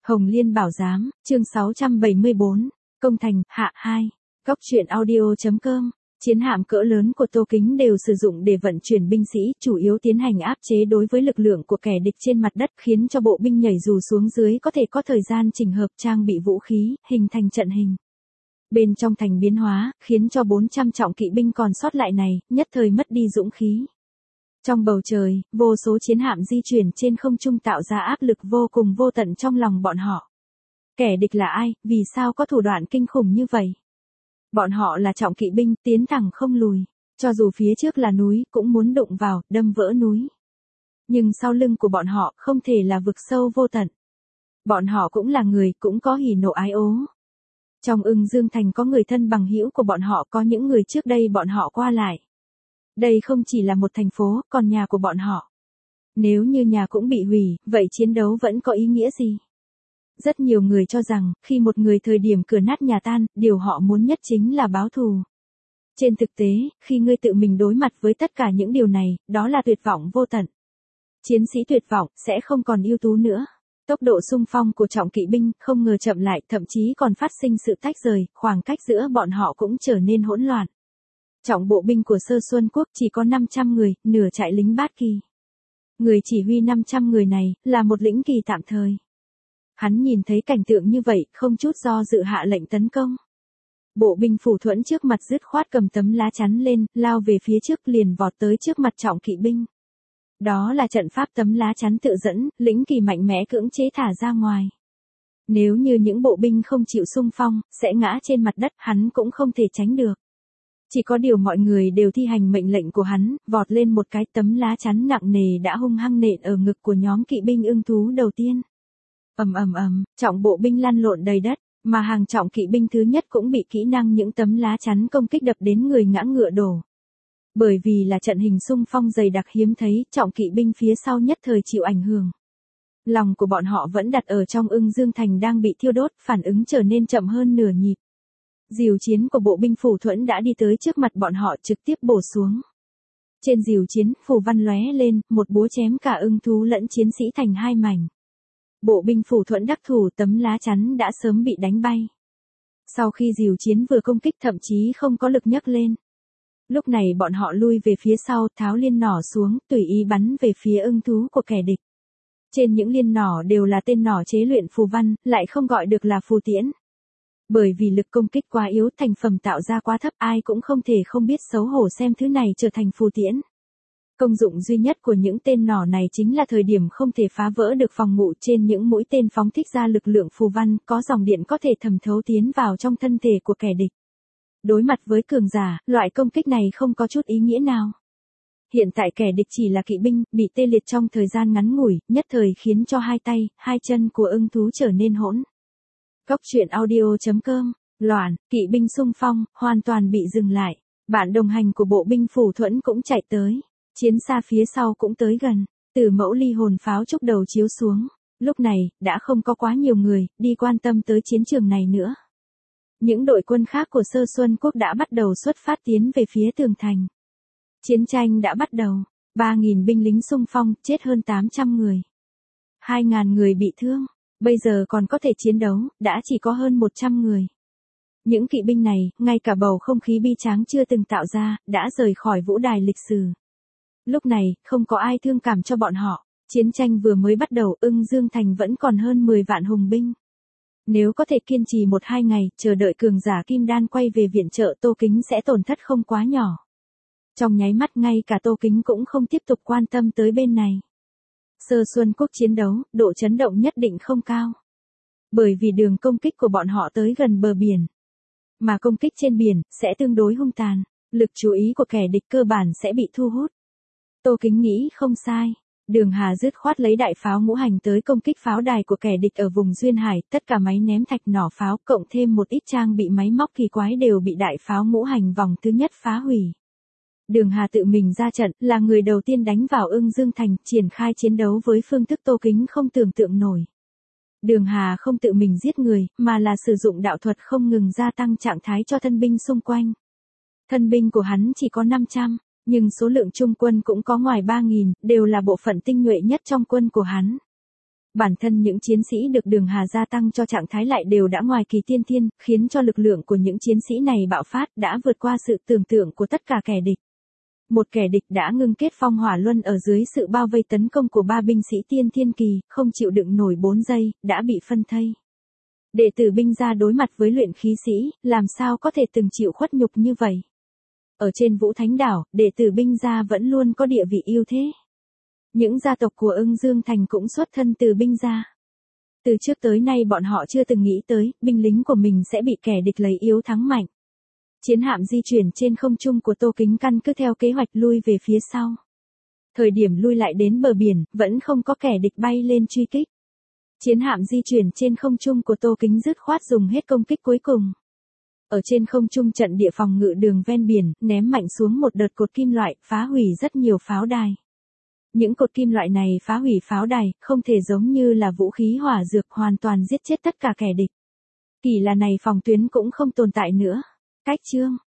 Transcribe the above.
Hồng Liên Bảo Giám, chương 674, Công Thành, hạ 2, Góc truyện audio.com. Chiến hạm cỡ lớn của Tô Kính đều sử dụng để vận chuyển binh sĩ, chủ yếu tiến hành áp chế đối với lực lượng của kẻ địch trên mặt đất, khiến cho bộ binh nhảy dù xuống dưới có thể có thời gian chỉnh hợp trang bị vũ khí, hình thành trận hình. Bên trong thành biến hóa, khiến cho 400 trọng kỵ binh còn sót lại này, nhất thời mất đi dũng khí. Trong bầu trời, vô số chiến hạm di chuyển trên không trung tạo ra áp lực vô cùng vô tận trong lòng bọn họ. Kẻ địch là ai, vì sao có thủ đoạn kinh khủng như vậy? Bọn họ là trọng kỵ binh, tiến thẳng không lùi. Cho dù phía trước là núi, cũng muốn đụng vào, đâm vỡ núi. Nhưng sau lưng của bọn họ không thể là vực sâu vô tận. Bọn họ cũng là người, cũng có hỉ nộ ái ố. Trong Ưng Dương Thành có người thân bằng hữu của bọn họ, có những người trước đây bọn họ qua lại. Đây không chỉ là một thành phố, còn nhà của bọn họ. Nếu như nhà cũng bị hủy, vậy chiến đấu vẫn có ý nghĩa gì? Rất nhiều người cho rằng, khi một người thời điểm cửa nát nhà tan, điều họ muốn nhất chính là báo thù. Trên thực tế, khi ngươi tự mình đối mặt với tất cả những điều này, đó là tuyệt vọng vô tận. Chiến sĩ tuyệt vọng, sẽ không còn ưu tú nữa. Tốc độ xung phong của trọng kỵ binh không ngờ chậm lại, thậm chí còn phát sinh sự tách rời, khoảng cách giữa bọn họ cũng trở nên hỗn loạn. Trọng bộ binh của Sơ Xuân Quốc chỉ có 500 người, nửa trại lính bát kỳ. Người chỉ huy 500 người này, là một lĩnh kỳ tạm thời. Hắn nhìn thấy cảnh tượng như vậy, không chút do dự hạ lệnh tấn công. Bộ binh Phủ Thuẫn trước mặt dứt khoát cầm tấm lá chắn lên, lao về phía trước liền vọt tới trước mặt trọng kỵ binh. Đó là trận pháp tấm lá chắn tự dẫn, lĩnh kỳ mạnh mẽ cưỡng chế thả ra ngoài. Nếu như những bộ binh không chịu xung phong, sẽ ngã trên mặt đất, hắn cũng không thể tránh được. Chỉ có điều mọi người đều thi hành mệnh lệnh của hắn, vọt lên một cái tấm lá chắn nặng nề đã hung hăng nện ở ngực của nhóm kỵ binh ưng thú đầu tiên. Ầm ầm ầm, trọng bộ binh lăn lộn đầy đất, mà hàng trọng kỵ binh thứ nhất cũng bị kỹ năng những tấm lá chắn công kích đập đến người ngã ngựa đổ. Bởi vì là trận hình xung phong dày đặc hiếm thấy, trọng kỵ binh phía sau nhất thời chịu ảnh hưởng. Lòng của bọn họ vẫn đặt ở trong Ưng Dương Thành đang bị thiêu đốt, phản ứng trở nên chậm hơn nửa nhịp. Diều chiến của bộ binh Phủ Thuẫn đã đi tới trước mặt bọn họ trực tiếp bổ xuống. Trên diều chiến, phù văn lóe lên, một búa chém cả ưng thú lẫn chiến sĩ thành hai mảnh. Bộ binh Phủ Thuẫn đắc thủ, tấm lá chắn đã sớm bị đánh bay. Sau khi diều chiến vừa công kích thậm chí không có lực nhấc lên. Lúc này bọn họ lui về phía sau, tháo liên nỏ xuống, tùy ý bắn về phía ưng thú của kẻ địch. Trên những liên nỏ đều là tên nỏ chế luyện phù văn, lại không gọi được là phù tiễn. Bởi vì lực công kích quá yếu, thành phẩm tạo ra quá thấp, ai cũng không thể không biết xấu hổ xem thứ này trở thành phù tiễn. Công dụng duy nhất của những tên nỏ này chính là thời điểm không thể phá vỡ được phòng ngự trên những mũi tên phóng thích ra lực lượng phù văn, có dòng điện có thể thẩm thấu tiến vào trong thân thể của kẻ địch. Đối mặt với cường giả, loại công kích này không có chút ý nghĩa nào. Hiện tại kẻ địch chỉ là kỵ binh, bị tê liệt trong thời gian ngắn ngủi, nhất thời khiến cho hai tay, hai chân của ưng thú trở nên hỗn. Góc truyện audio.com, loạn, kỵ binh xung phong, hoàn toàn bị dừng lại. Bạn đồng hành của bộ binh Phủ Thuẫn cũng chạy tới. Chiến xa phía sau cũng tới gần. Từ mẫu ly hồn pháo trúc đầu chiếu xuống. Lúc này, đã không có quá nhiều người, đi quan tâm tới chiến trường này nữa. Những đội quân khác của Sơ Xuân Quốc đã bắt đầu xuất phát tiến về phía tường thành. Chiến tranh đã bắt đầu. 3.000 binh lính xung phong, chết hơn 800 người. 2.000 người bị thương. Bây giờ còn có thể chiến đấu, đã chỉ có hơn 100 người. Những kỵ binh này, ngay cả bầu không khí bi tráng chưa từng tạo ra, đã rời khỏi vũ đài lịch sử. Lúc này, không có ai thương cảm cho bọn họ. Chiến tranh vừa mới bắt đầu, Ưng Dương Thành vẫn còn hơn 10 vạn hùng binh. Nếu có thể kiên trì 1-2 ngày, chờ đợi cường giả Kim Đan quay về viện trợ, Tô Kính sẽ tổn thất không quá nhỏ. Trong nháy mắt ngay cả Tô Kính cũng không tiếp tục quan tâm tới bên này. Sơ Xuân Quốc chiến đấu, độ chấn động nhất định không cao. Bởi vì đường công kích của bọn họ tới gần bờ biển. Mà công kích trên biển, sẽ tương đối hung tàn. Lực chú ý của kẻ địch cơ bản sẽ bị thu hút. Tô Kính nghĩ không sai. Đường Hà dứt khoát lấy đại pháo ngũ hành tới công kích pháo đài của kẻ địch ở vùng Duyên Hải. Tất cả máy ném thạch nỏ pháo, cộng thêm một ít trang bị máy móc kỳ quái đều bị đại pháo ngũ hành vòng thứ nhất phá hủy. Đường Hà tự mình ra trận, là người đầu tiên đánh vào Ưng Dương Thành, triển khai chiến đấu với phương thức Tô Kính không tưởng tượng nổi. Đường Hà không tự mình giết người, mà là sử dụng đạo thuật không ngừng gia tăng trạng thái cho thân binh xung quanh. Thân binh của hắn chỉ có 500, nhưng số lượng trung quân cũng có ngoài 3.000, đều là bộ phận tinh nhuệ nhất trong quân của hắn. Bản thân những chiến sĩ được Đường Hà gia tăng cho trạng thái lại đều đã ngoài kỳ tiên thiên, khiến cho lực lượng của những chiến sĩ này bạo phát đã vượt qua sự tưởng tượng của tất cả kẻ địch. Một kẻ địch đã ngưng kết phong hỏa luân ở dưới sự bao vây tấn công của 3 binh sĩ tiên thiên kỳ, không chịu đựng nổi 4 giây, đã bị phân thây. Đệ tử binh gia đối mặt với luyện khí sĩ, làm sao có thể từng chịu khuất nhục như vậy? Ở trên Vũ Thánh Đảo, đệ tử binh gia vẫn luôn có địa vị ưu thế. Những gia tộc của Ưng Dương Thành cũng xuất thân từ binh gia. Từ trước tới nay bọn họ chưa từng nghĩ tới, binh lính của mình sẽ bị kẻ địch lấy yếu thắng mạnh. Chiến hạm di chuyển trên không trung của Tô Kính căn cứ theo kế hoạch lui về phía sau. Thời điểm lui lại đến bờ biển, vẫn không có kẻ địch bay lên truy kích. Chiến hạm di chuyển trên không trung của Tô Kính dứt khoát dùng hết công kích cuối cùng. Ở trên không trung trận địa phòng ngự đường ven biển, ném mạnh xuống một đợt cột kim loại, phá hủy rất nhiều pháo đài. Những cột kim loại này phá hủy pháo đài, không thể giống như là vũ khí hỏa dược hoàn toàn giết chết tất cả kẻ địch. Kỳ là này phòng tuyến cũng không tồn tại nữa. Cách chương